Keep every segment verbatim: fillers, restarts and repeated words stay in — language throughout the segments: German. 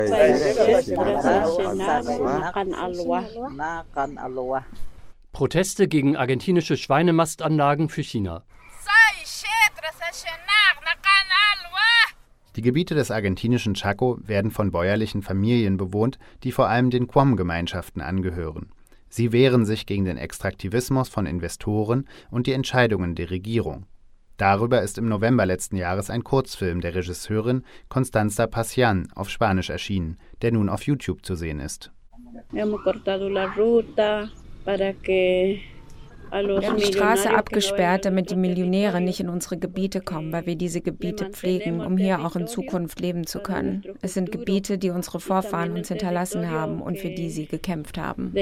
Proteste gegen argentinische Schweinemastanlagen für China. Die Gebiete des argentinischen Chaco werden von bäuerlichen Familien bewohnt, die vor allem den Quom-Gemeinschaften angehören. Sie wehren sich gegen den Extraktivismus von Investoren und die Entscheidungen der Regierung. Darüber ist im November letzten Jahres ein Kurzfilm der Regisseurin Constanza Pacián auf Spanisch erschienen, der nun auf YouTube zu sehen ist. Wir haben die Straße abgesperrt, damit die Millionäre nicht in unsere Gebiete kommen, weil wir diese Gebiete pflegen, um hier auch in Zukunft leben zu können. Es sind Gebiete, die unsere Vorfahren uns hinterlassen haben und für die sie gekämpft haben.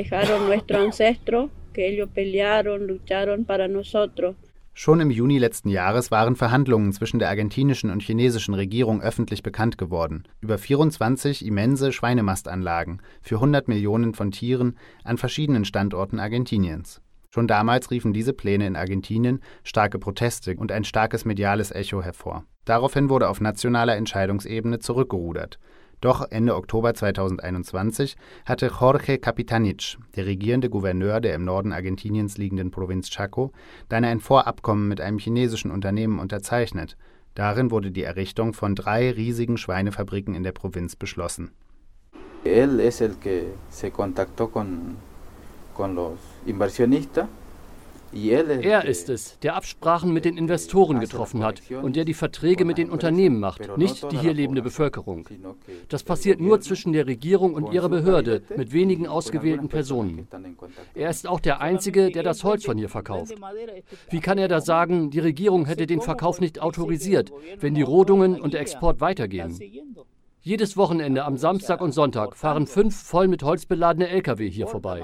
Schon im Juni letzten Jahres waren Verhandlungen zwischen der argentinischen und chinesischen Regierung öffentlich bekannt geworden, über vierundzwanzig immense Schweinemastanlagen für hundert Millionen von Tieren an verschiedenen Standorten Argentiniens. Schon damals riefen diese Pläne in Argentinien starke Proteste und ein starkes mediales Echo hervor. Daraufhin wurde auf nationaler Entscheidungsebene zurückgerudert. Doch Ende Oktober zweitausendeinundzwanzig hatte Jorge Kapitanich, der regierende Gouverneur der im Norden Argentiniens liegenden Provinz Chaco, dann ein Vorabkommen mit einem chinesischen Unternehmen unterzeichnet. Darin wurde die Errichtung von drei riesigen Schweinefabriken in der Provinz beschlossen. Él es el que se contactó con con los inversionistas. Er ist es, der Absprachen mit den Investoren getroffen hat und der die Verträge mit den Unternehmen macht, nicht die hier lebende Bevölkerung. Das passiert nur zwischen der Regierung und ihrer Behörde mit wenigen ausgewählten Personen. Er ist auch der Einzige, der das Holz von hier verkauft. Wie kann er da sagen, die Regierung hätte den Verkauf nicht autorisiert, wenn die Rodungen und der Export weitergehen? Jedes Wochenende am Samstag und Sonntag fahren fünf voll mit Holz beladene L K W hier vorbei.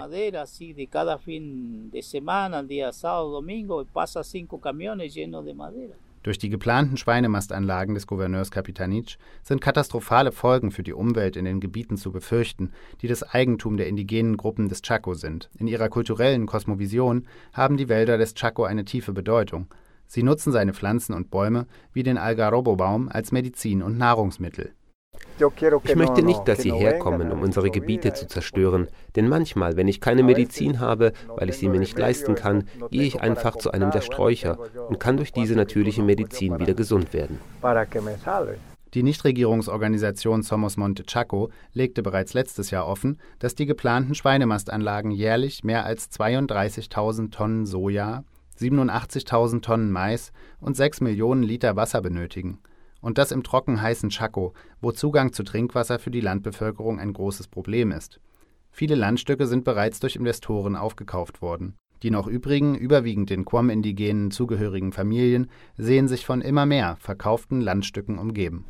Durch die geplanten Schweinemastanlagen des Gouverneurs Kapitanich sind katastrophale Folgen für die Umwelt in den Gebieten zu befürchten, die das Eigentum der indigenen Gruppen des Chaco sind. In ihrer kulturellen Kosmovision haben die Wälder des Chaco eine tiefe Bedeutung. Sie nutzen seine Pflanzen und Bäume wie den Algarrobo-Baum als Medizin und Nahrungsmittel. Ich möchte nicht, dass sie herkommen, um unsere Gebiete zu zerstören, denn manchmal, wenn ich keine Medizin habe, weil ich sie mir nicht leisten kann, gehe ich einfach zu einem der Sträucher und kann durch diese natürliche Medizin wieder gesund werden. Die Nichtregierungsorganisation Somos Monte Chaco legte bereits letztes Jahr offen, dass die geplanten Schweinemastanlagen jährlich mehr als zweiunddreißigtausend Tonnen Soja, siebenundachtzigtausend Tonnen Mais und sechs Millionen Liter Wasser benötigen. Und das im trockenheißen Chaco, wo Zugang zu Trinkwasser für die Landbevölkerung ein großes Problem ist. Viele Landstücke sind bereits durch Investoren aufgekauft worden. Die noch übrigen, überwiegend den Quom-Indigenen zugehörigen Familien sehen sich von immer mehr verkauften Landstücken umgeben.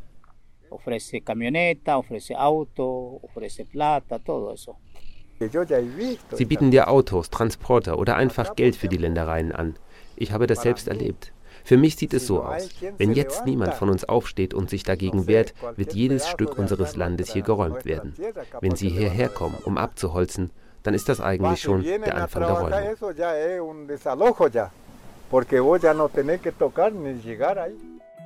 Sie bieten dir Autos, Transporter oder einfach Geld für die Ländereien an. Ich habe das selbst erlebt. Für mich sieht es so aus, wenn jetzt niemand von uns aufsteht und sich dagegen wehrt, wird jedes Stück unseres Landes hier geräumt werden. Wenn sie hierher kommen, um abzuholzen, dann ist das eigentlich schon der Anfang der Räumung.